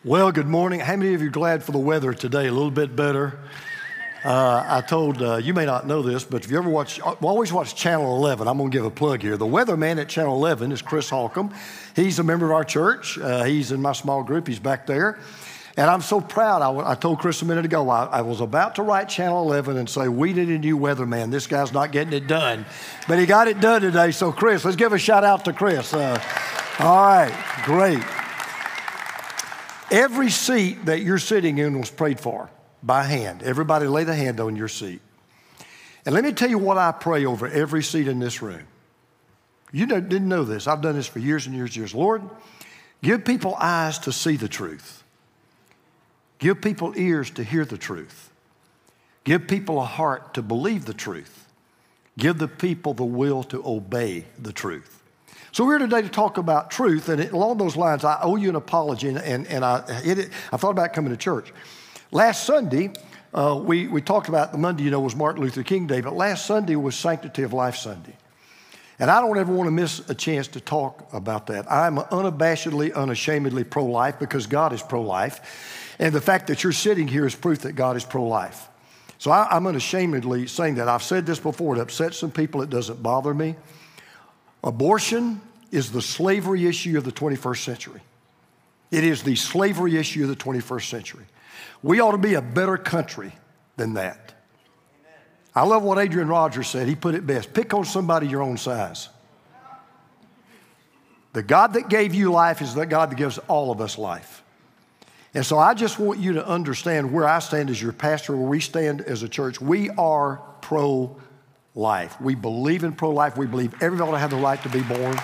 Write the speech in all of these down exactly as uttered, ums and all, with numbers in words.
Well, good morning. How many of you are glad for the weather today? A little bit better. Uh, I told, uh, you may not know this, but if you ever watch, well, always watch Channel eleven. I'm going to give a plug here. The weatherman at Channel eleven is Chris Holcomb. He's a member of our church. Uh, he's in my small group. He's back there. And I'm so proud. I, I told Chris a minute ago, I, I was about to write Channel eleven and say, we need a new weatherman. This guy's not getting it done. But he got it done today. So, Chris, let's give a shout out to Chris. Uh, all right, great. Every seat that you're sitting in was prayed for by hand. Everybody lay the hand on your seat. And let me tell you what I pray over every seat in this room. You know, didn't know this. I've done this for years and years and years. Lord, give people eyes to see the truth. Give people ears to hear the truth. Give people a heart to believe the truth. Give the people the will to obey the truth. So we're here today to talk about truth, and it, along those lines, I owe you an apology, and, and, and I, it, I thought about coming to church. Last Sunday, uh, we, we talked about the Monday, you know, was Martin Luther King Day, but last Sunday was Sanctity of Life Sunday. And I don't ever want to miss a chance to talk about that. I'm unabashedly, unashamedly pro-life because God is pro-life, and the fact that you're sitting here is proof that God is pro-life. So I, I'm unashamedly saying that. I've said this before. It upsets some people. It doesn't bother me. Abortion is the slavery issue of the twenty-first century. It is the slavery issue of the twenty-first century. We ought to be a better country than that. Amen. I love what Adrian Rogers said. He put it best. Pick on somebody your own size. The God that gave you life is the God that gives all of us life. And so I just want you to understand where I stand as your pastor, where we stand as a church. We are pro-life. We believe in pro-life. We believe everybody ought to have the right to be born.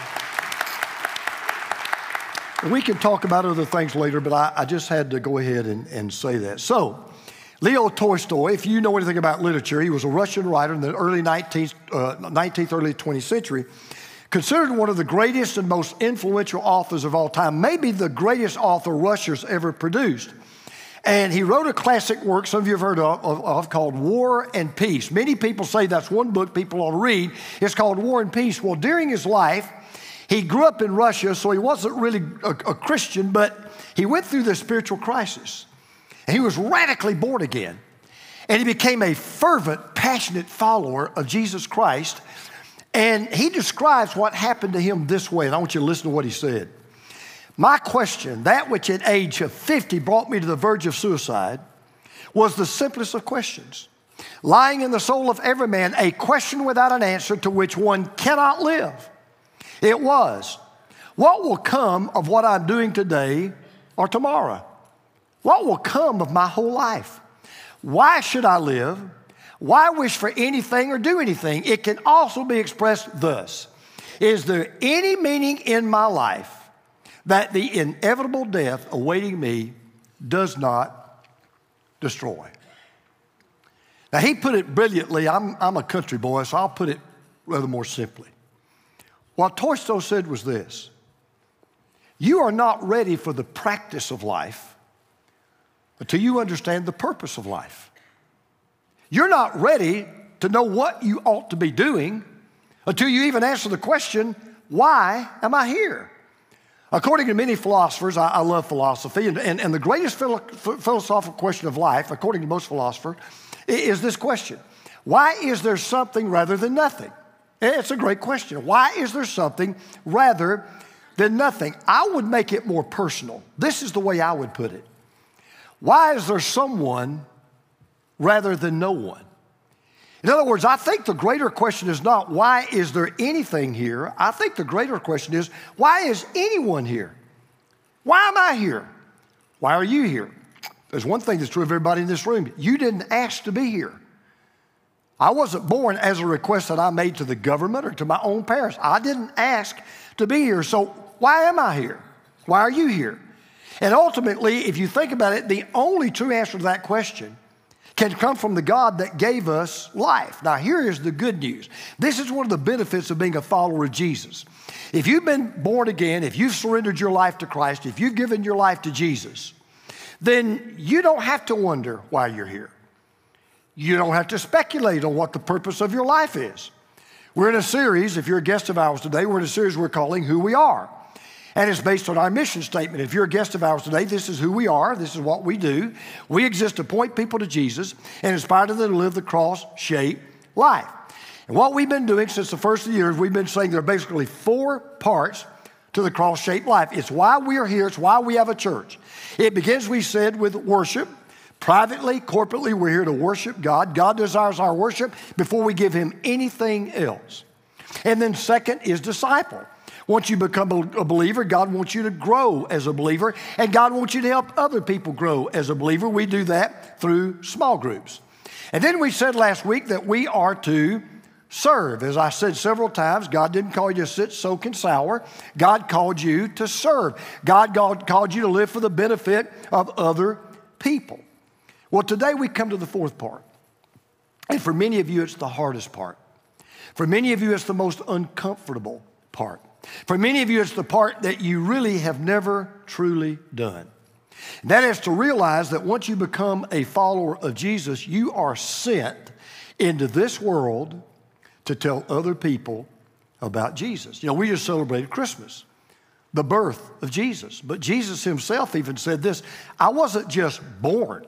We can talk about other things later, but I, I just had to go ahead and, and say that. So, Leo Tolstoy, if you know anything about literature, he was a Russian writer in the early nineteenth, uh, nineteenth early twentieth century, considered one of the greatest and most influential authors of all time, maybe the greatest author Russia's ever produced. And he wrote a classic work some of you have heard of, of, of called War and Peace. Many people say that's one book people ought to read. It's called War and Peace. Well, during his life, he grew up in Russia, so he wasn't really a, a Christian, but he went through this spiritual crisis. And he was radically born again. And he became a fervent, passionate follower of Jesus Christ. And he describes what happened to him this way, and I want you to listen to what he said. My question, that which at age of fifty brought me to the verge of suicide, was the simplest of questions. Lying in the soul of every man, a question without an answer to which one cannot live. It was, what will come of what I'm doing today or tomorrow? What will come of my whole life? Why should I live? Why wish for anything or do anything? It can also be expressed thus. Is there any meaning in my life that the inevitable death awaiting me does not destroy? Now, he put it brilliantly. I'm, I'm a country boy, so I'll put it rather more simply. What Tolstoy said was this: you are not ready for the practice of life until you understand the purpose of life. You're not ready to know what you ought to be doing until you even answer the question, why am I here? According to many philosophers, I, I love philosophy, and, and, and the greatest philo philosophical question of life, according to most philosophers, is this question: why is there something rather than nothing? It's a great question. Why is there something rather than nothing? I would make it more personal. This is the way I would put it. Why is there someone rather than no one? In other words, I think the greater question is not why is there anything here. I think the greater question is why is anyone here? Why am I here? Why are you here? There's one thing that's true of everybody in this room. You didn't ask to be here. I wasn't born as a request that I made to the government or to my own parents. I didn't ask to be here. So why am I here? Why are you here? And ultimately, if you think about it, the only true answer to that question can come from the God that gave us life. Now, here is the good news. This is one of the benefits of being a follower of Jesus. If you've been born again, if you've surrendered your life to Christ, if you've given your life to Jesus, then you don't have to wonder why you're here. You don't have to speculate on what the purpose of your life is. We're in a series, if you're a guest of ours today, we're in a series we're calling Who We Are. And it's based on our mission statement. If you're a guest of ours today, this is who we are. This is what we do. We exist to point people to Jesus and inspire them to live the cross-shaped life. And what we've been doing since the first of the year is we've been saying there are basically four parts to the cross-shaped life. It's why we are here. It's why we have a church. It begins, we said, with worship. Privately, corporately, we're here to worship God. God desires our worship before we give him anything else. And then second is disciple. Once you become a believer, God wants you to grow as a believer, and God wants you to help other people grow as a believer. We do that through small groups. And then we said last week that we are to serve. As I said several times, God didn't call you to sit, soak, and sour. God called you to serve. God called you to live for the benefit of other people. Well, today we come to the fourth part. And for many of you, it's the hardest part. For many of you, it's the most uncomfortable part. For many of you, it's the part that you really have never truly done. And that is to realize that once you become a follower of Jesus, you are sent into this world to tell other people about Jesus. You know, we just celebrated Christmas, the birth of Jesus. But Jesus himself even said this, I wasn't just born,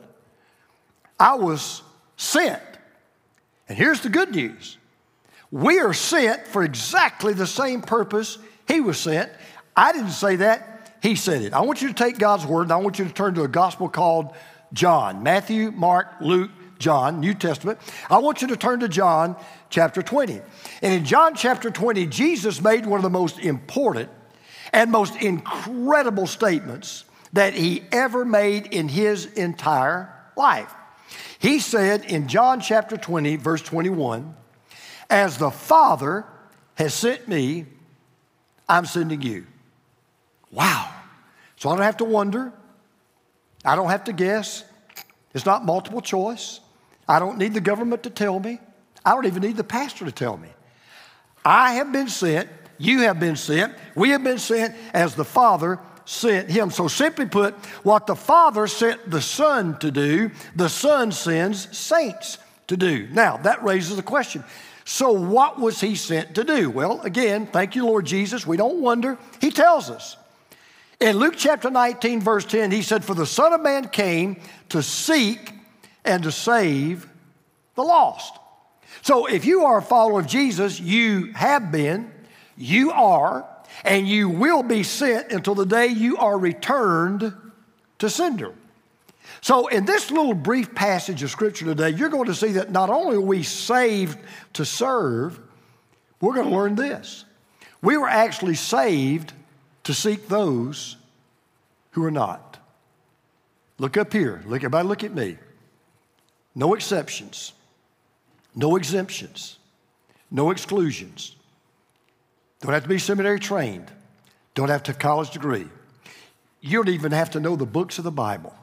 I was sent. And here's the good news. We are sent for exactly the same purpose he was sent. I didn't say that. He said it. I want you to take God's word, and I want you to turn to a gospel called John. Matthew, Mark, Luke, John, New Testament. I want you to turn to John chapter twenty. And in John chapter twenty, Jesus made one of the most important and most incredible statements that he ever made in his entire life. He said in John chapter twenty, verse twenty-one, as the Father has sent me, I'm sending you. Wow. So I don't have to wonder. I don't have to guess. It's not multiple choice. I don't need the government to tell me. I don't even need the pastor to tell me. I have been sent. You have been sent. We have been sent as the Father sent him. So simply put, what the Father sent the Son to do, the Son sends saints to do. Now, that raises the question. So what was he sent to do? Well, again, thank you, Lord Jesus. We don't wonder. He tells us. In Luke chapter nineteen, verse ten, he said, for the Son of Man came to seek and to save the lost. So if you are a follower of Jesus, you have been, you are, and you will be sent until the day you are returned to sender. So in this little brief passage of Scripture today, you're going to see that not only are we saved to serve, we're going to learn this. We were actually saved to seek those who are not. Look up here. Look, everybody look at me. No exceptions. No exemptions. No exclusions. Don't have to be seminary trained. Don't have to have a college degree. You don't even have to know the books of the Bible.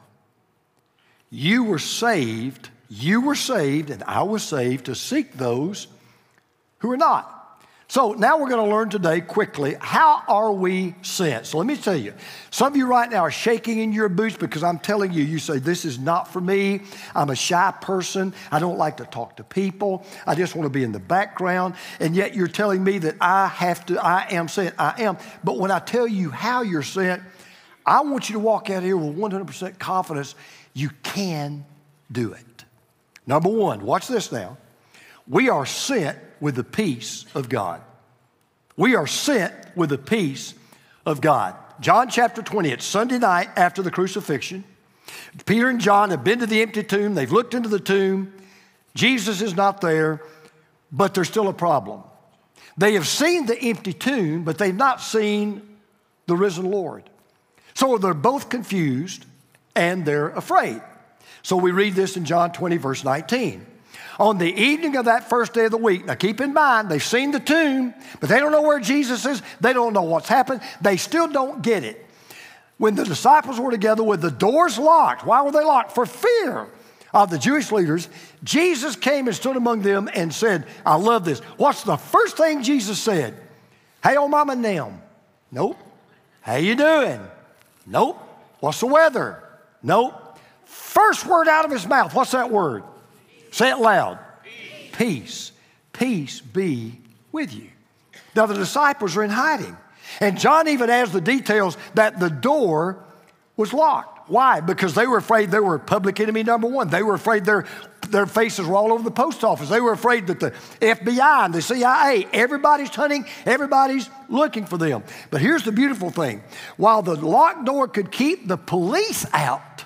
You were saved, you were saved, and I was saved to seek those who are not. So now we're going to learn today quickly, how are we sent? So let me tell you, some of you right now are shaking in your boots because I'm telling you, you say, this is not for me. I'm a shy person. I don't like to talk to people. I just want to be in the background. And yet you're telling me that I have to, I am sent, I am. But when I tell you how you're sent, I want you to walk out here with one hundred percent confidence. You can do it. Number one, watch this now. We are sent with the peace of God. We are sent with the peace of God. John chapter twenty, it's Sunday night after the crucifixion. Peter and John have been to the empty tomb. They've looked into the tomb. Jesus is not there, but there's still a problem. They have seen the empty tomb, but they've not seen the risen Lord. So they're both confused and they're afraid. So we read this in John twenty, verse nineteen. On the evening of that first day of the week, now keep in mind, they've seen the tomb, but they don't know where Jesus is. They don't know what's happened. They still don't get it. When the disciples were together with the doors locked, why were they locked? For fear of the Jewish leaders. Jesus came and stood among them and said, I love this. What's the first thing Jesus said? Hey, old mama and them. Nope. How you doing? Nope. What's the weather? Nope. First word out of his mouth, what's that word? Say it loud. Peace. Peace be with you. Now the disciples are in hiding. And John even adds the details that the door was locked. Why? Because they were afraid they were public enemy number one. They were afraid their, their faces were all over the post office. They were afraid that the F B I and the C I A, everybody's hunting, everybody's looking for them. But here's the beautiful thing. While the locked door could keep the police out,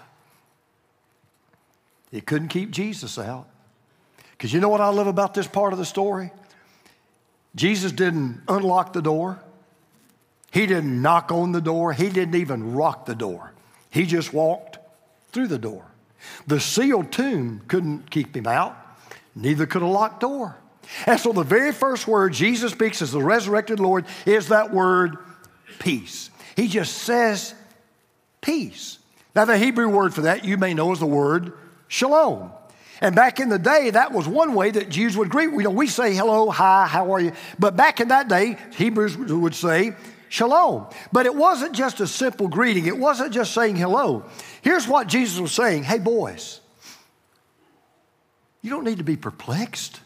it couldn't keep Jesus out. Because you know what I love about this part of the story? Jesus didn't unlock the door. He didn't knock on the door. He didn't even rock the door. He just walked through the door. The sealed tomb couldn't keep him out. Neither could a locked door. And so the very first word Jesus speaks as the resurrected Lord is that word peace. He just says peace. Now the Hebrew word for that you may know is the word shalom. And back in the day, that was one way that Jews would greet. You know, we say hello, hi, how are you? But back in that day, Hebrews would say shalom. But it wasn't just a simple greeting. It wasn't just saying hello. Here's what Jesus was saying. Hey, boys, you don't need to be perplexed.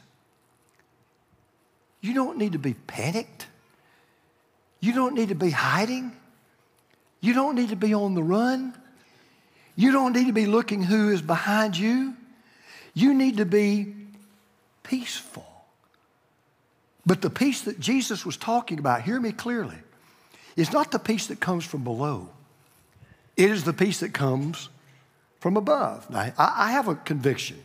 You don't need to be panicked. You don't need to be hiding. You don't need to be on the run. You don't need to be looking who is behind you. You need to be peaceful. But the peace that Jesus was talking about, hear me clearly, is not the peace that comes from below. It is the peace that comes from above. Now, I have a conviction.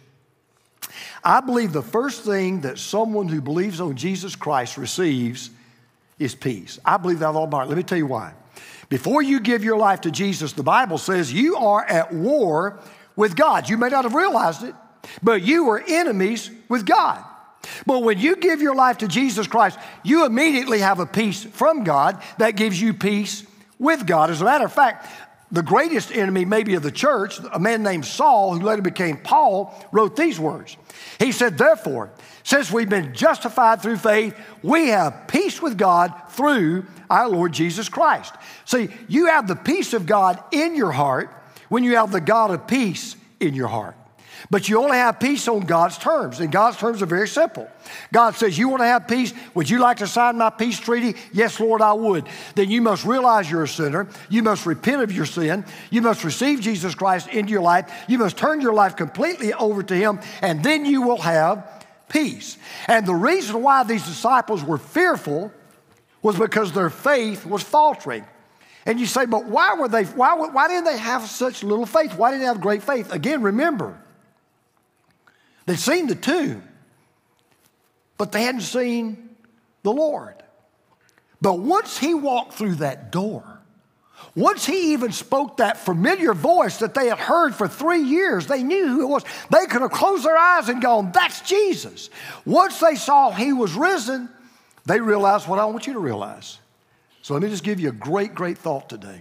I believe the first thing that someone who believes on Jesus Christ receives is peace. I believe that all about it. Let me tell you why. Before you give your life to Jesus, the Bible says you are at war with God. You may not have realized it, but you were enemies with God. But when you give your life to Jesus Christ, you immediately have a peace from God that gives you peace with God. As a matter of fact, the greatest enemy maybe of the church, a man named Saul, who later became Paul, wrote these words. He said, therefore, since we've been justified through faith, we have peace with God through our Lord Jesus Christ. See, you have the peace of God in your heart when you have the God of peace in your heart. But you only have peace on God's terms, and God's terms are very simple. God says, you want to have peace? Would you like to sign my peace treaty? Yes, Lord, I would. Then you must realize you're a sinner. You must repent of your sin. You must receive Jesus Christ into your life. You must turn your life completely over to Him, and then you will have peace. And the reason why these disciples were fearful was because their faith was faltering. And you say, but why were they, why, why didn't they have such little faith? Why didn't they have great faith? Again, remember, they'd seen the tomb, but they hadn't seen the Lord. But once He walked through that door, once He even spoke that familiar voice that they had heard for three years, they knew who it was. They could have closed their eyes and gone, that's Jesus. Once they saw He was risen, they realized what I want you to realize. So let me just give you a great, great thought today.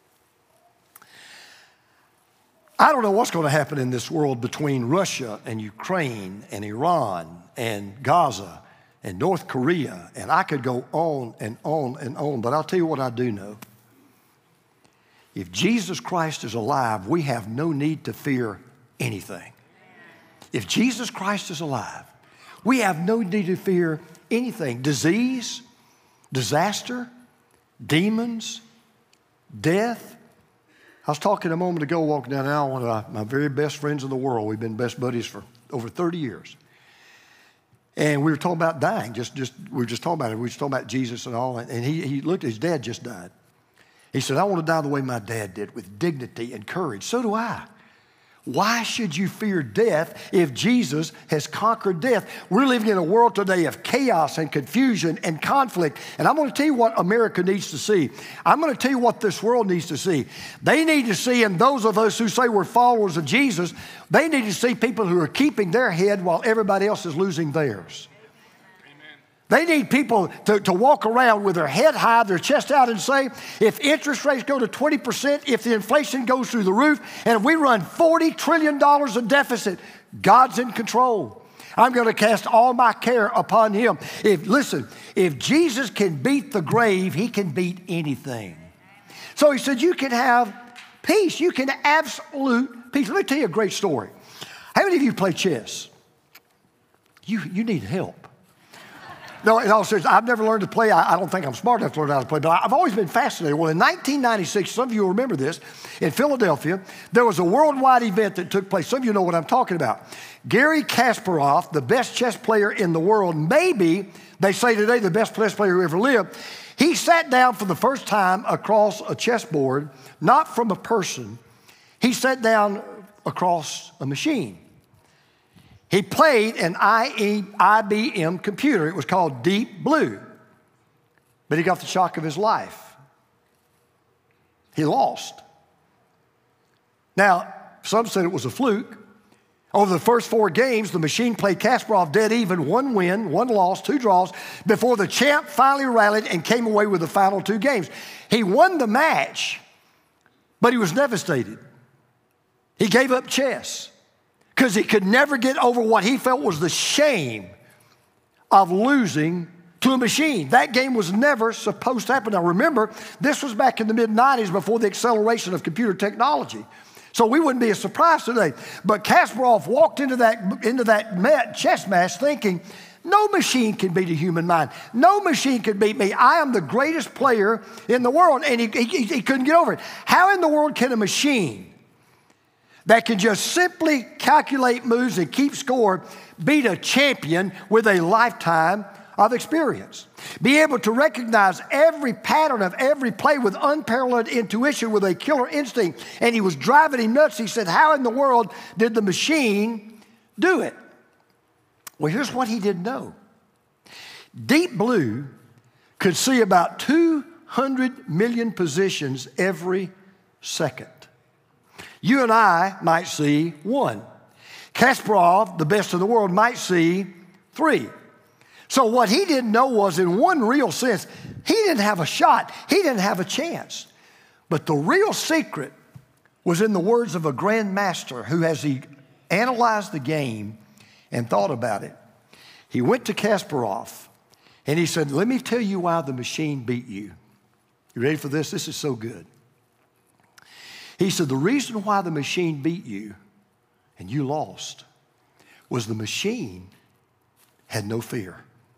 I don't know what's going to happen in this world between Russia and Ukraine and Iran and Gaza and North Korea, and I could go on and on and on, but I'll tell you what I do know. If Jesus Christ is alive, we have no need to fear anything. If Jesus Christ is alive, we have no need to fear anything. Disease, disaster, demons, death. I was talking a moment ago, walking down the aisle, one of my very best friends in the world. We've been best buddies for over thirty years. And we were talking about dying. Just, just, we were just talking about it. We were just talking about Jesus and all. And he, he looked, his dad just died. He said, I want to die the way my dad did, with dignity and courage. So do I. Why should you fear death if Jesus has conquered death? We're living in a world today of chaos and confusion and conflict. And I'm going to tell you what America needs to see. I'm going to tell you what this world needs to see. They need to see, and those of us who say we're followers of Jesus, they need to see people who are keeping their head while everybody else is losing theirs. They need people to, to walk around with their head high, their chest out, and say, if interest rates go to twenty percent, if the inflation goes through the roof, and if we run forty trillion dollars of deficit, God's in control. I'm going to cast all my care upon Him. If, listen, if Jesus can beat the grave, He can beat anything. So He said, you can have peace. You can have absolute peace. Let me tell you a great story. How many of you play chess? You, you need help. no, in all seriousness, I've never learned to play. I, I don't think I'm smart enough to learn how to play, but I've always been fascinated. Well, in nineteen ninety-six, some of you will remember this, in Philadelphia, there was a worldwide event that took place. Some of you know what I'm talking about. Garry Kasparov, the best chess player in the world, maybe, they say today, the best chess player who ever lived, he sat down for the first time across a chessboard, not from a person. He sat down across a machine. He played an I B M computer. It was called Deep Blue. But he got the shock of his life. He lost. Now, some said it was a fluke. Over the first four games, the machine played Kasparov dead even, one win, one loss, two draws, before the champ finally rallied and came away with the final two games. He won the match, but he was devastated. He gave up chess because he could never get over what he felt was the shame of losing to a machine. That game was never supposed to happen. Now remember, this was back in the mid nineties before the acceleration of computer technology. So we wouldn't be a surprise today. But Kasparov walked into that, into that mat, chess match thinking, no machine can beat a human mind. No machine can beat me. I am the greatest player in the world. And he, he, he couldn't get over it. How in the world can a machine that can just simply calculate moves and keep score beat a champion with a lifetime of experience? Be able to recognize every pattern of every play with unparalleled intuition, with a killer instinct. And he was driving him nuts. He said, how in the world did the machine do it? Well, here's what he didn't know. Deep Blue could see about two hundred million positions every second. You and I might see one. Kasparov, the best in the world, might see three. So what he didn't know was, in one real sense, he didn't have a shot. He didn't have a chance. But the real secret was in the words of a grandmaster who, as he analyzed the game and thought about it, he went to Kasparov and he said, let me tell you why the machine beat you. You ready for this? This is so good. He said, the reason why the machine beat you and you lost was the machine had no fear.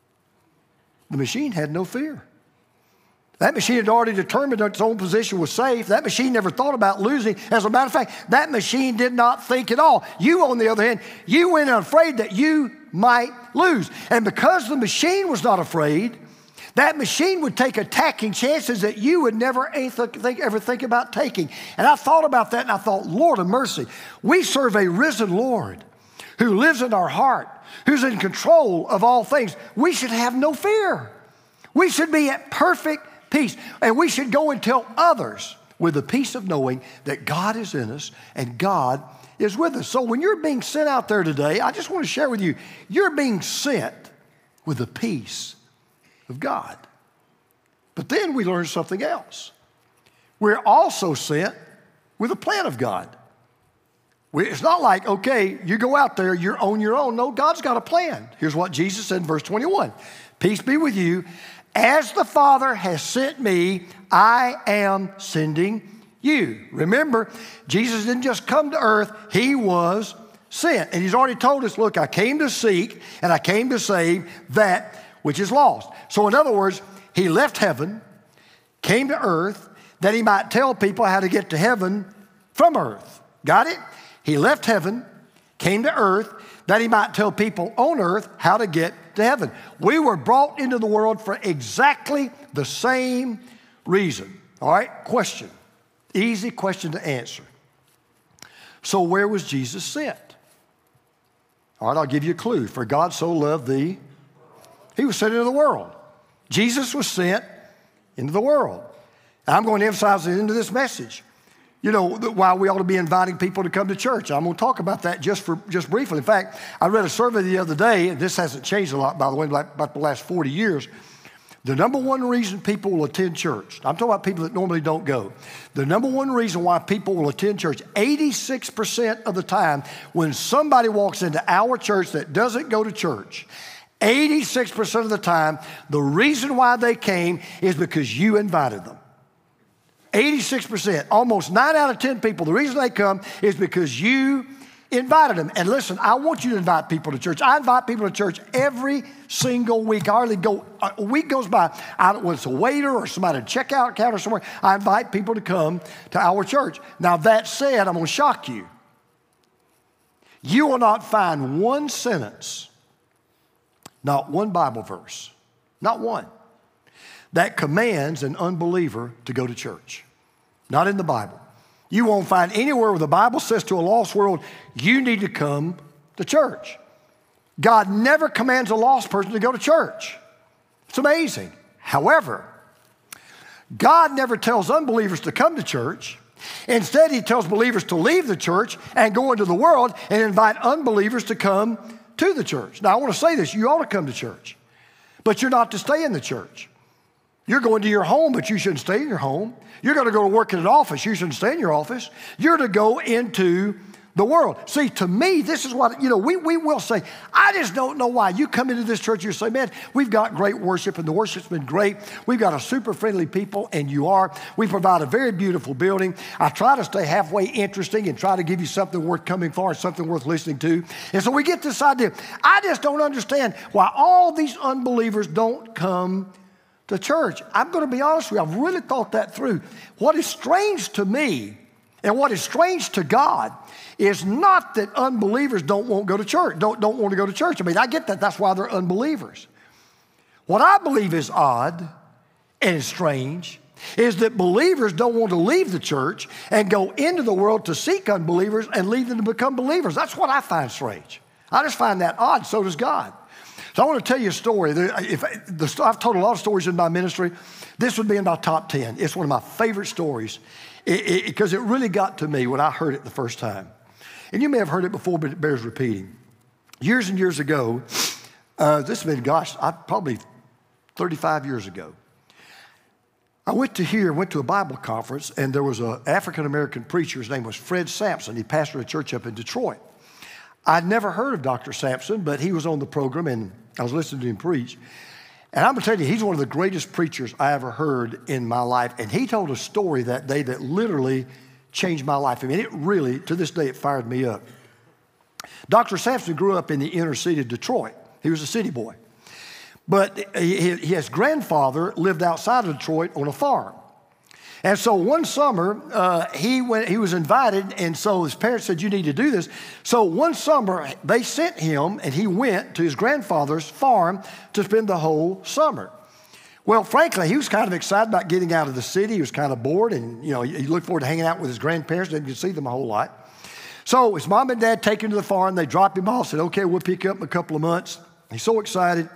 The machine had no fear. That machine had already determined that its own position was safe. That machine never thought about losing. As a matter of fact, that machine did not think at all. You, on the other hand, you went afraid that you might lose. And because the machine was not afraid, that machine would take attacking chances that you would never think, ever think about taking. And I thought about that and I thought, Lord of mercy, we serve a risen Lord who lives in our heart, who's in control of all things. We should have no fear. We should be at perfect peace. And we should go and tell others with the peace of knowing that God is in us and God is with us. So when you're being sent out there today, I just want to share with you, you're being sent with the peace of God. But then we learn something else. We're also sent with a plan of God. We, it's not like, okay, you go out there, you're on your own. No, God's got a plan. Here's what Jesus said in verse twenty-one. Peace be with you. As the Father has sent me, I am sending you. Remember, Jesus didn't just come to earth, he was sent. And he's already told us, look, I came to seek and I came to save that which is lost. So in other words, he left heaven, came to earth, that he might tell people how to get to heaven from earth. Got it? He left heaven, came to earth, that he might tell people on earth how to get to heaven. We were brought into the world for exactly the same reason. All right, question. Easy question to answer. So where was Jesus sent? All right, I'll give you a clue. For God so loved thee, he was sent into the world. Jesus was sent into the world. And I'm going to emphasize it into this message. You know, why we ought to be inviting people to come to church. I'm going to talk about that just for just briefly. In fact, I read a survey the other day, and this hasn't changed a lot, by the way, like about the last forty years. The number one reason people will attend church, I'm talking about people that normally don't go. The number one reason why people will attend church, eighty-six percent of the time, when somebody walks into our church that doesn't go to church, eighty-six percent of the time, the reason why they came is because you invited them. eighty-six percent, almost nine out of ten people, the reason they come is because you Invited them. And listen, I want you to invite people to church. I invite people to church every single week. I hardly go, a week goes by, I don't, whether it's a waiter or somebody at a checkout counter somewhere, I invite people to come to our church. Now that said, I'm going to shock you. You will not find one sentence, not one Bible verse, not one, that commands an unbeliever to go to church. Not in the Bible. You won't find anywhere where the Bible says to a lost world, you need to come to church. God never commands a lost person to go to church. It's amazing. However, God never tells unbelievers to come to church. Instead, he tells believers to leave the church and go into the world and invite unbelievers to come to the church. Now, I want to say this. You ought to come to church, but you're not to stay in the church. You're going to your home, but you shouldn't stay in your home. You're going to go to work in an office. You shouldn't stay in your office. You're to go into the world. See, to me, this is what, you know, we, we will say, I just don't know why. You come into this church, you say, man, we've got great worship, and the worship's been great. We've got a super friendly people, and you are. We provide a very beautiful building. I try to stay halfway interesting and try to give you something worth coming for and something worth listening to. And so we get this idea. I just don't understand why all these unbelievers don't come to church. I'm going to be honest with you. I've really thought that through. What is strange to me and what is strange to God is not that unbelievers don't want to go to church, don't, don't want to go to church. I mean, I get that. That's why they're unbelievers. What I believe is odd and strange is that believers don't want to leave the church and go into the world to seek unbelievers and lead them to become believers. That's what I find strange. I just find that odd. So does God. So I want to tell you a story. If, the, I've told a lot of stories in my ministry. This would be in my top ten. It's one of my favorite stories because it, it, it really got to me when I heard it the first time. And you may have heard it before, but it bears repeating. Years and years ago, uh, this has been, gosh, I, probably thirty-five years ago, I went to here, went to a Bible conference, and there was an African-American preacher. His name was Fred Sampson. He pastored a church up in Detroit. I'd never heard of Doctor Sampson, but he was on the program, and I was listening to him preach. And I'm going to tell you, he's one of the greatest preachers I ever heard in my life. And he told a story that day that literally changed my life. I mean, it really, to this day, it fired me up. Doctor Sampson grew up in the inner city of Detroit. He was a city boy. But his grandfather lived outside of Detroit on a farm. And so one summer, uh, he went, he was invited, and so his parents said, you need to do this. So one summer, they sent him, and he went to his grandfather's farm to spend the whole summer. Well, frankly, he was kind of excited about getting out of the city. He was kind of bored, and you know, he looked forward to hanging out with his grandparents. Didn't get to see them a whole lot. So his mom and dad take him to the farm. They drop him off, said, okay, we'll pick you up in a couple of months. He's so excited.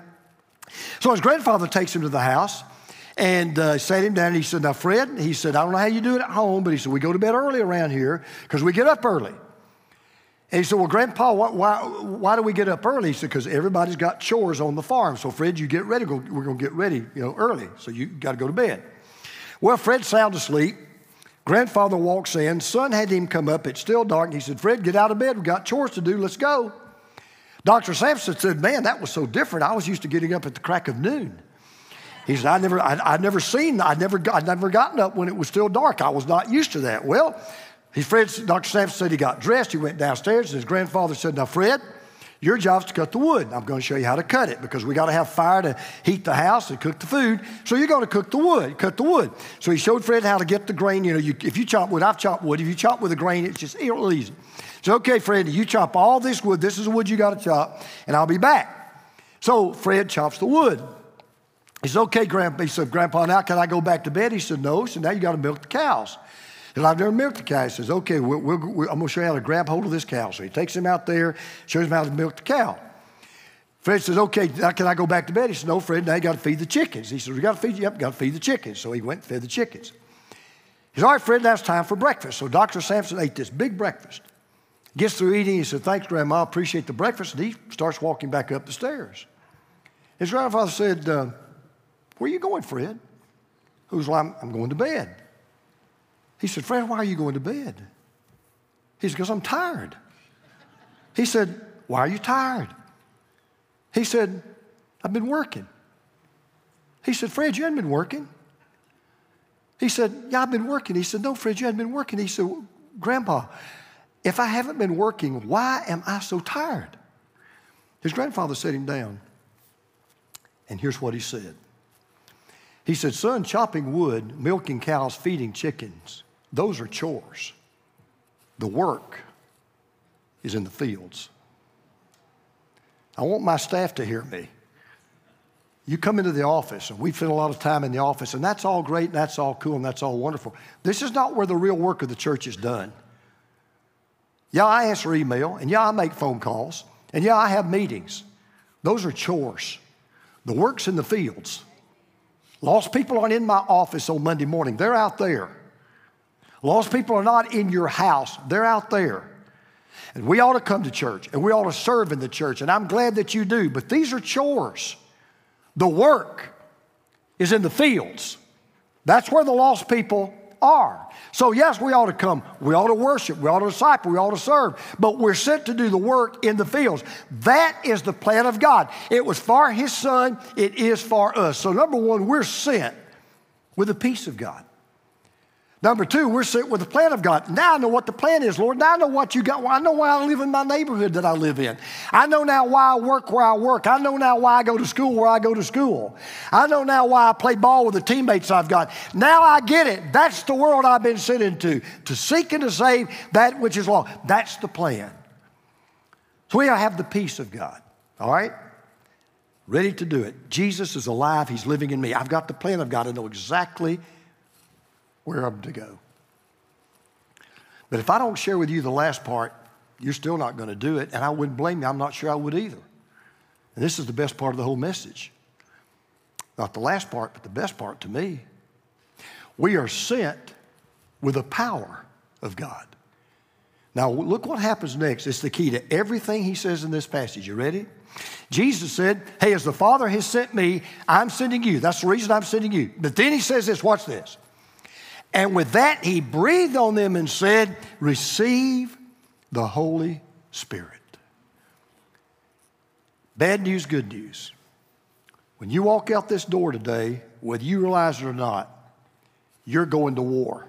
So his grandfather takes him to the house. And uh, sat him down, and he said, now, Fred, he said, I don't know how you do it at home, but he said, we go to bed early around here because we get up early. And he said, well, Grandpa, why, why, why do we get up early? He said, because everybody's got chores on the farm. So, Fred, you get ready. We're going to get ready, you know, early. So you got to go to bed. Well, Fred's sound asleep. Grandfather walks in. Son had him come up. It's still dark. He said, Fred, get out of bed. We've got chores to do. Let's go. Doctor Sampson said, man, that was so different. I was used to getting up at the crack of noon. He said, I never, I, I'd never seen, I'd never, I'd never gotten up when it was still dark. I was not used to that. Well, his friend, Doctor Sampson said he got dressed. He went downstairs, and his grandfather said, now, Fred, your job's to cut the wood. I'm going to show you how to cut it because we got to have fire to heat the house and cook the food. So you're going to cook the wood, cut the wood. So he showed Fred how to get the grain. You know, you, if you chop wood, I've chopped wood. If you chop with a grain, it's just real easy. So, okay, Fred, you chop all this wood. This is the wood you got to chop, and I'll be back. So Fred chops the wood. He said, okay, Grandpa. He said, Grandpa, now can I go back to bed? He said, no. He said, now you got to milk the cows. And I've never milked the cow. He says, okay, we'll, we'll, we'll, I'm going to show you how to grab hold of this cow. So he takes him out there, shows him how to milk the cow. Fred says, okay, now can I go back to bed? He said, no, Fred, now you got to feed the chickens. He said, we got to feed you. Yep, got to feed the chickens. So he went and fed the chickens. He said, all right, Fred, now it's time for breakfast. So Doctor Sampson ate this big breakfast. Gets through eating. He said, thanks, Grandma. I appreciate the breakfast. And he starts walking back up the stairs. His grandfather said, uh, where are you going, Fred? He was like, I'm, I'm going to bed. He said, Fred, why are you going to bed? He said, because I'm tired. He said, why are you tired? He said, I've been working. He said, Fred, you haven't been working. He said, yeah, I've been working. He said, no, Fred, you haven't been working. He said, Grandpa, if I haven't been working, why am I so tired? His grandfather set him down, and here's what he said. He said, son, chopping wood, milking cows, feeding chickens, those are chores. The work is in the fields. I want my staff to hear me. You come into the office, and we spend a lot of time in the office, and that's all great, and that's all cool, and that's all wonderful. This is not where the real work of the church is done. Yeah, I answer email, and yeah, I make phone calls, and yeah, I have meetings. Those are chores. The work's in the fields. Lost people aren't in my office on Monday morning. They're out there. Lost people are not in your house. They're out there. And we ought to come to church, and we ought to serve in the church, and I'm glad that you do, but these are chores. The work is in the fields. That's where the lost people are. So yes, we ought to come. We ought to worship. We ought to disciple. We ought to serve. But we're sent to do the work in the fields. That is the plan of God. It was for his son. It is for us. So number one, we're sent with the peace of God. Number two, we're sent with the plan of God. Now I know what the plan is, Lord. Now I know what you got. I know why I live in my neighborhood that I live in. I know now why I work where I work. I know now why I go to school where I go to school. I know now why I play ball with the teammates I've got. Now I get it. That's the world I've been sent into, to seek and to save that which is lost. That's the plan. So we have the peace of God, all right? Ready to do it. Jesus is alive. He's living in me. I've got the plan of God. I know exactly where I'm to go. But if I don't share with you the last part, you're still not going to do it, and I wouldn't blame you. I'm not sure I would either. And this is the best part of the whole message. Not the last part, but the best part to me. We are sent with the power of God. Now, look what happens next. It's the key to everything he says in this passage. You ready? Jesus said, hey, as the Father has sent me, I'm sending you. That's the reason I'm sending you. But then he says this, watch this. And with that, he breathed on them and said, receive the Holy Spirit. Bad news, good news. When you walk out this door today, whether you realize it or not, you're going to war.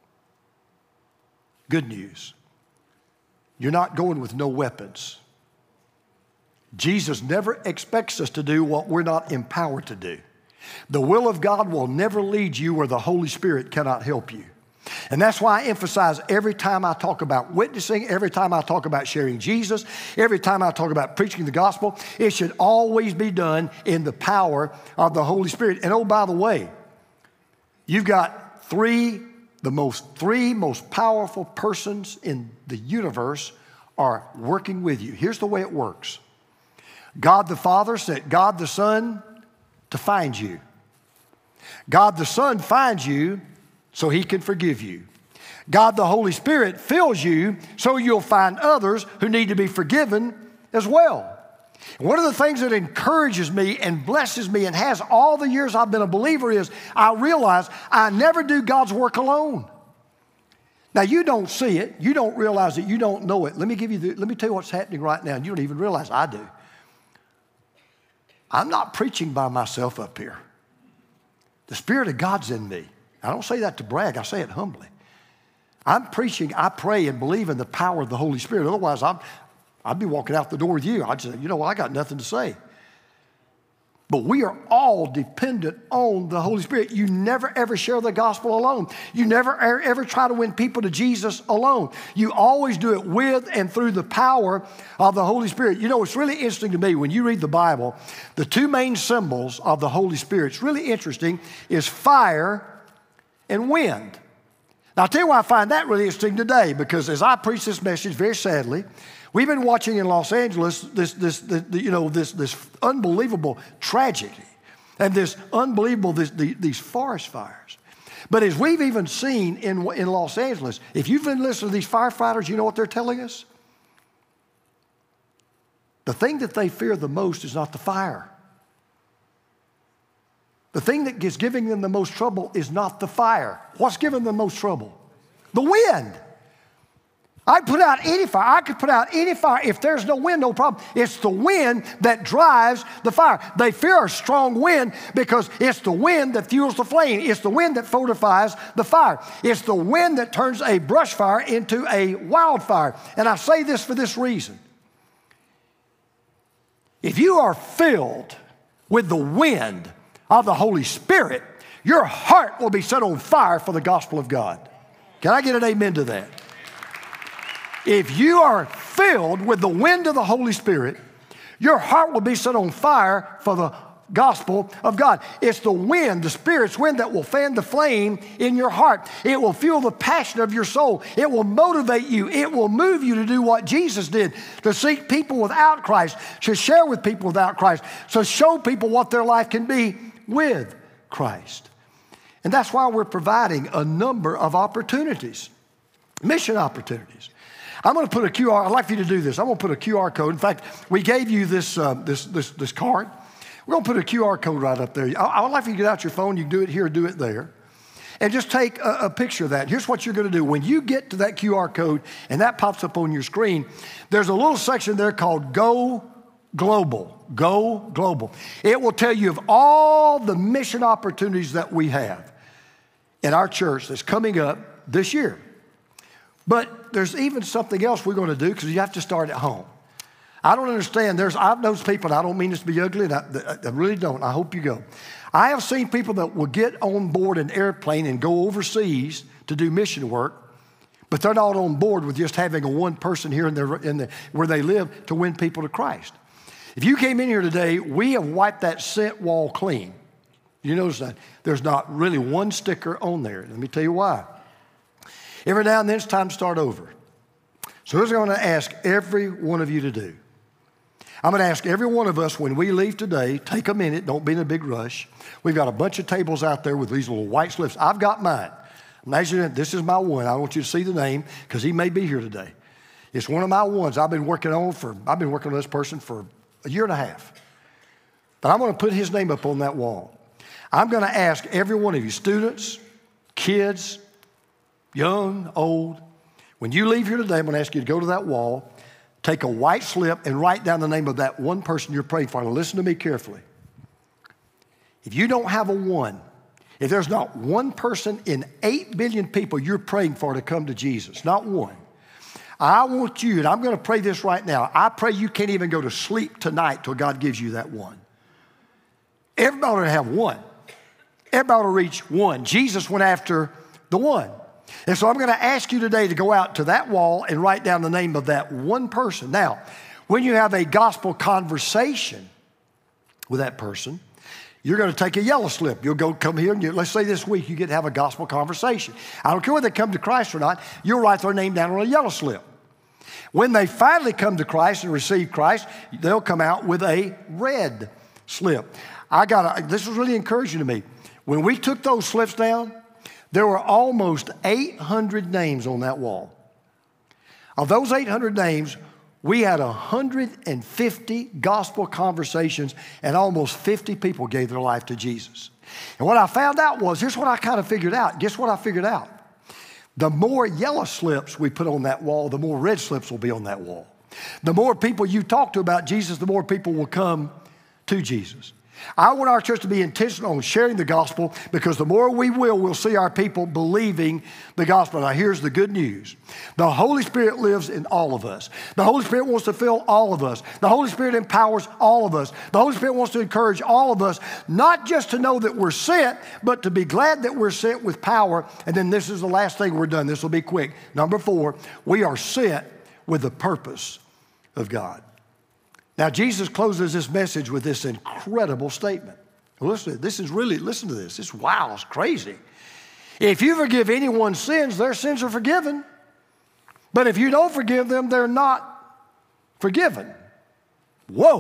Good news. You're not going with no weapons. Jesus never expects us to do what we're not empowered to do. The will of God will never lead you where the Holy Spirit cannot help you. And that's why I emphasize every time I talk about witnessing, every time I talk about sharing Jesus, every time I talk about preaching the gospel, it should always be done in the power of the Holy Spirit. And oh, by the way, you've got three, the most, three most powerful persons in the universe are working with you. Here's the way it works. God the Father sent God the Son to find you. God the Son finds you so he can forgive you. God the Holy Spirit fills you so you'll find others who need to be forgiven as well. And one of the things that encourages me and blesses me and has all the years I've been a believer is I realize I never do God's work alone. Now, you don't see it. You don't realize it. You don't know it. Let me give you the, let me tell you what's happening right now. And you don't even realize I do. I'm not preaching by myself up here. The Spirit of God's in me. I don't say that to brag. I say it humbly. I'm preaching, I pray and believe in the power of the Holy Spirit. Otherwise, I'm, I'd be walking out the door with you. I'd say, you know what, I got nothing to say. But we are all dependent on the Holy Spirit. You never, ever share the gospel alone. You never, ever, ever try to win people to Jesus alone. You always do it with and through the power of the Holy Spirit. You know, it's really interesting to me when you read the Bible, the two main symbols of the Holy Spirit, it's really interesting, is fire and wind. Now, I'll tell you why I find that really interesting today, because as I preach this message, very sadly, we've been watching in Los Angeles this, this, the, the, you know, this, this unbelievable tragedy and this unbelievable, this, the, these forest fires. But as we've even seen in, in Los Angeles, if you've been listening to these firefighters, you know what they're telling us? The thing that they fear the most is not the fire. The thing that is giving them the most trouble is not the fire. What's giving them the most trouble? The wind. I put out any fire. I could put out any fire. If there's no wind, no problem. It's the wind that drives the fire. They fear a strong wind because it's the wind that fuels the flame. It's the wind that fortifies the fire. It's the wind that turns a brush fire into a wildfire. And I say this for this reason. If you are filled with the wind of the Holy Spirit, your heart will be set on fire for the gospel of God. Can I get an amen to that? If you are filled with the wind of the Holy Spirit, your heart will be set on fire for the gospel of God. It's the wind, the Spirit's wind, that will fan the flame in your heart. It will fuel the passion of your soul. It will motivate you. It will move you to do what Jesus did, to seek people without Christ, to share with people without Christ, to show people what their life can be with Christ. And that's why we're providing a number of opportunities, mission opportunities. I'm going to put a Q R, I'd like for you to do this. I'm going to put a Q R code. In fact, we gave you this, uh, this, this, this card. We're going to put a Q R code right up there. I, I would like for you to get out your phone. You can do it here or do it there. And just take a, a picture of that. Here's what you're going to do. When you get to that Q R code and that pops up on your screen, there's a little section there called Go Global. Go Global. It will tell you of all the mission opportunities that we have in our church that's coming up this year. But there's even something else we're going to do because you have to start at home. I don't understand. There's, I've known people, and I don't mean this to be ugly, and I, I really don't. I hope you go. I have seen people that will get on board an airplane and go overseas to do mission work, but they're not on board with just having a one person here in their, in the, where they live to win people to Christ. If you came in here today, we have wiped that scent wall clean. You notice that there's not really one sticker on there. Let me tell you why. Every now and then it's time to start over. So here's what I'm going to ask every one of you to do. I'm going to ask every one of us when we leave today, take a minute, don't be in a big rush. We've got a bunch of tables out there with these little white slips. I've got mine. Imagine this is my one. I want you to see the name because he may be here today. It's one of my ones I've been working on for, I've been working on this person for a year and a half. But I'm going to put his name up on that wall. I'm going to ask every one of you, students, kids, young, old, when you leave here today, I'm going to ask you to go to that wall, take a white slip, and write down the name of that one person you're praying for. Now, listen to me carefully. If you don't have a one, if there's not one person in eight billion people you're praying for to come to Jesus, not one, I want you, and I'm going to pray this right now. I pray you can't even go to sleep tonight till God gives you that one. Everybody ought to have one. Everybody ought to reach one. Jesus went after the one. And so I'm going to ask you today to go out to that wall and write down the name of that one person. Now, when you have a gospel conversation with that person, you're going to take a yellow slip. You'll go come here and you, let's say this week you get to have a gospel conversation. I don't care whether they come to Christ or not, you'll write their name down on a yellow slip. When they finally come to Christ and receive Christ, they'll come out with a red slip. I got a, this was really encouraging to me. When we took those slips down, there were almost eight hundred names on that wall. Of those eight hundred names, we had one hundred fifty gospel conversations and almost fifty people gave their life to Jesus. And what I found out was, here's what I kind of figured out. Guess what I figured out? The more yellow slips we put on that wall, the more red slips will be on that wall. The more people you talk to about Jesus, the more people will come to Jesus. I want our church to be intentional on sharing the gospel because the more we will, we'll see our people believing the gospel. Now, here's the good news. The Holy Spirit lives in all of us. The Holy Spirit wants to fill all of us. The Holy Spirit empowers all of us. The Holy Spirit wants to encourage all of us, not just to know that we're sent, but to be glad that we're sent with power. And then this is the last thing we're done. This will be quick. Number four, we are sent with the purpose of God. Now, Jesus closes this message with this incredible statement. Listen, this is really, listen to this. It's wow, it's crazy. If you forgive anyone's sins, their sins are forgiven. But if you don't forgive them, they're not forgiven. Whoa.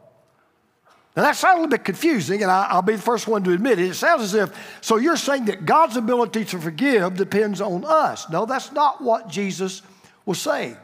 Now, that sounds a little bit confusing, and I, I'll be the first one to admit it. It sounds as if, so you're saying that God's ability to forgive depends on us. No, that's not what Jesus was saying.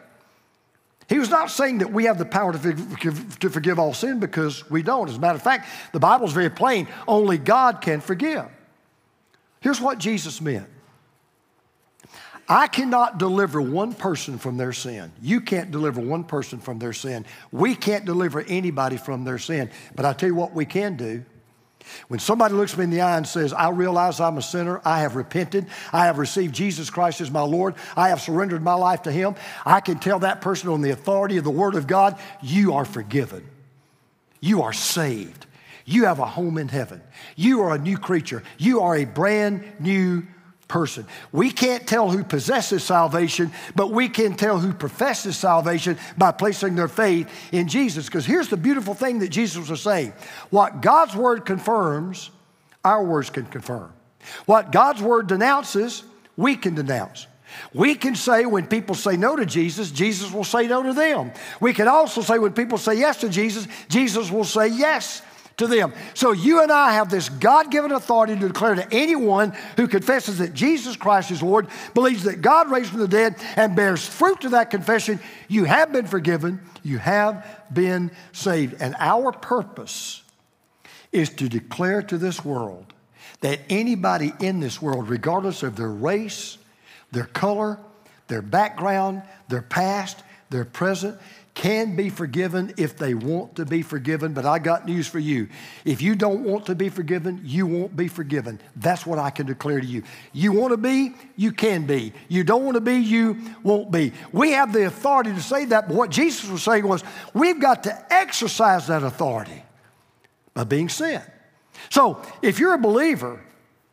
He was not saying that we have the power to forgive, to forgive all sin because we don't. As a matter of fact, the Bible is very plain. Only God can forgive. Here's what Jesus meant. I cannot deliver one person from their sin. You can't deliver one person from their sin. We can't deliver anybody from their sin. But I tell you what we can do. When somebody looks me in the eye and says, I realize I'm a sinner, I have repented, I have received Jesus Christ as my Lord, I have surrendered my life to Him, I can tell that person on the authority of the Word of God, you are forgiven. You are saved. You have a home in heaven. You are a new creature. You are a brand new person. We can't tell who possesses salvation, but we can tell who professes salvation by placing their faith in Jesus. Because here's the beautiful thing that Jesus was saying. What God's Word confirms, our words can confirm. What God's Word denounces, we can denounce. We can say when people say no to Jesus, Jesus will say no to them. We can also say when people say yes to Jesus, Jesus will say yes to them. So you and I have this God-given authority to declare to anyone who confesses that Jesus Christ is Lord, believes that God raised from the dead, and bears fruit to that confession, you have been forgiven, you have been saved. And our purpose is to declare to this world that anybody in this world, regardless of their race, their color, their background, their past, their present, can be forgiven if they want to be forgiven. But I got news for you. If you don't want to be forgiven, you won't be forgiven. That's what I can declare to you. You want to be, you can be. You don't want to be, you won't be. We have the authority to say that, but what Jesus was saying was we've got to exercise that authority by being sent. So if you're a believer,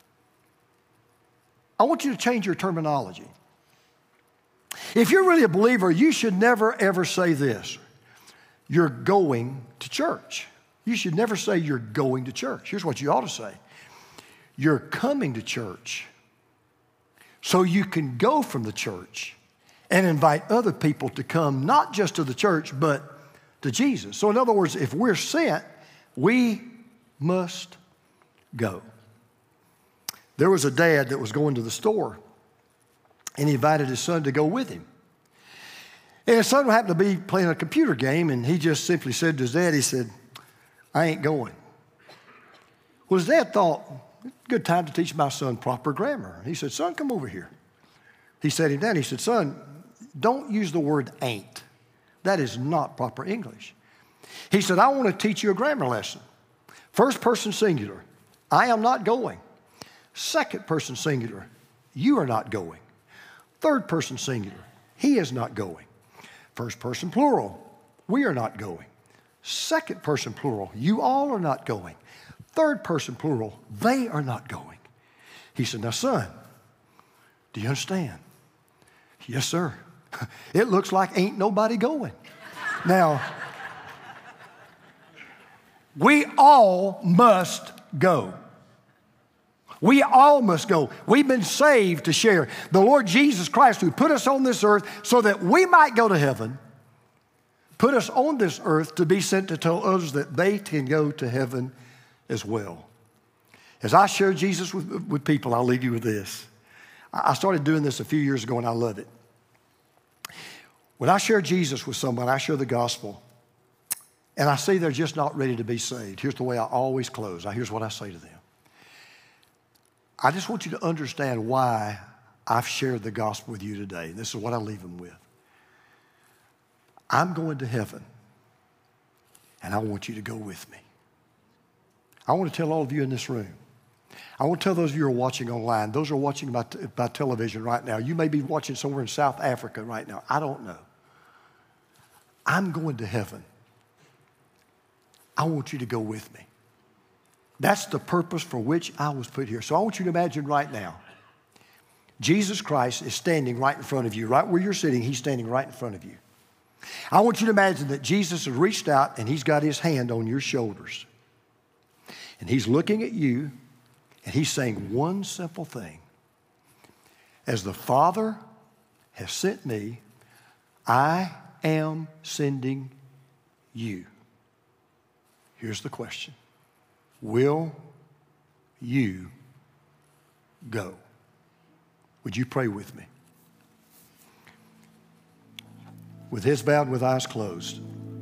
I want you to change your terminology. If you're really a believer, you should never, ever say this. You're going to church. You should never say you're going to church. Here's what you ought to say. You're coming to church so you can go from the church and invite other people to come, not just to the church, but to Jesus. So in other words, if we're sent, we must go. There was a dad that was going to the store, and he invited his son to go with him. And his son happened to be playing a computer game, and he just simply said to his dad, he said, I ain't going. Well, his dad thought, good time to teach my son proper grammar. He said, son, come over here. He sat him down. He said, son, don't use the word ain't. That is not proper English. He said, I want to teach you a grammar lesson. First person singular, I am not going. Second person singular, you are not going. Third person singular, he is not going. First person plural, we are not going. Second person plural, you all are not going. Third person plural, they are not going. He said, now son, do you understand? Yes, sir. It looks like ain't nobody going. Now, we all must go. We all must go. We've been saved to share. The Lord Jesus Christ, who put us on this earth so that we might go to heaven, put us on this earth to be sent to tell others that they can go to heaven as well. As I share Jesus with, with people, I'll leave you with this. I started doing this a few years ago, and I love it. When I share Jesus with someone, I share the gospel, and I see they're just not ready to be saved. Here's the way I always close. Here's what I say to them. I just want you to understand why I've shared the gospel with you today. This is what I leave them with. I'm going to heaven, and I want you to go with me. I want to tell all of you in this room. I want to tell those of you who are watching online, those who are watching by, by television right now. You may be watching somewhere in South Africa right now. I don't know. I'm going to heaven. I want you to go with me. That's the purpose for which I was put here. So I want you to imagine right now, Jesus Christ is standing right in front of you. Right where you're sitting, he's standing right in front of you. I want you to imagine that Jesus has reached out and he's got his hand on your shoulders. And he's looking at you and he's saying one simple thing. As the Father has sent me, I am sending you. Here's the question. Will you go? Would you pray with me? With heads bowed and with eyes closed.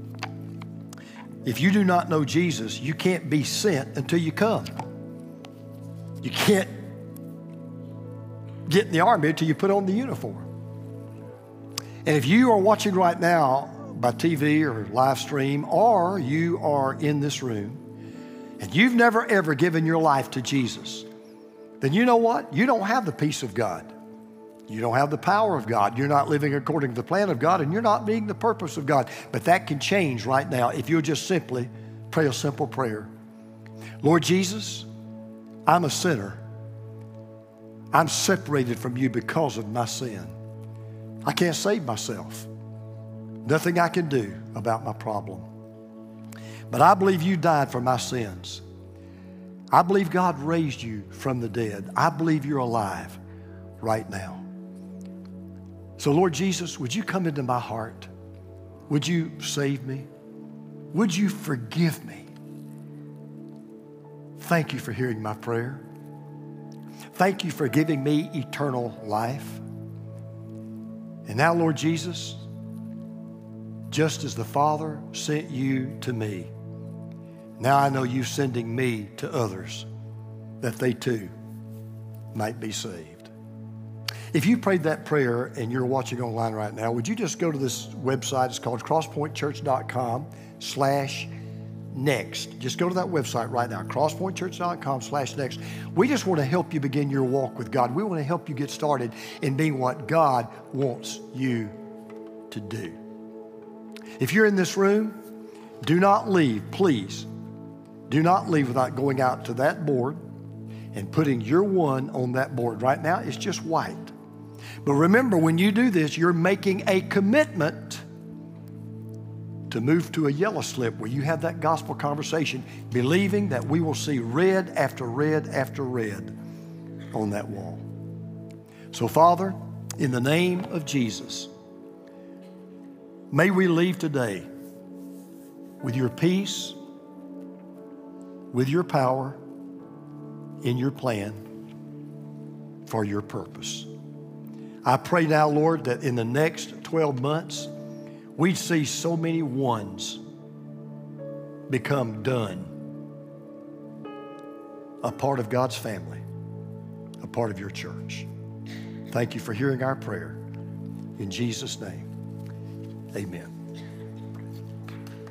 If you do not know Jesus, you can't be sent until you come. You can't get in the Army until you put on the uniform. And if you are watching right now by T V or live stream, or you are in this room and you've never ever given your life to Jesus, then you know what? You don't have the peace of God. You don't have the power of God. You're not living according to the plan of God, and you're not being the purpose of God. But that can change right now if you'll just simply pray a simple prayer. Lord Jesus, I'm a sinner. I'm separated from you because of my sin. I can't save myself. Nothing I can do about my problem. But I believe you died for my sins. I believe God raised you from the dead. I believe you're alive right now. So Lord Jesus, would you come into my heart? Would you save me? Would you forgive me? Thank you for hearing my prayer. Thank you for giving me eternal life. And now, Lord Jesus, just as the Father sent you to me, now I know you're sending me to others that they too might be saved. If you prayed that prayer and you're watching online right now, would you just go to this website? It's called crosspointchurch.com slash next. Just go to that website right now, crosspointchurch.com slash next. We just want to help you begin your walk with God. We want to help you get started in being what God wants you to do. If you're in this room, do not leave, please. Do not leave without going out to that board and putting your one on that board. Right now, it's just white. But remember, when you do this, you're making a commitment to move to a yellow slip where you have that gospel conversation, believing that we will see red after red after red on that wall. So, Father, in the name of Jesus, may we leave today with your peace, with your power, in your plan, for your purpose. I pray now, Lord, that in the next twelve months, we'd see so many ones become done, a part of God's family, a part of your church. Thank you for hearing our prayer. In Jesus' name, amen.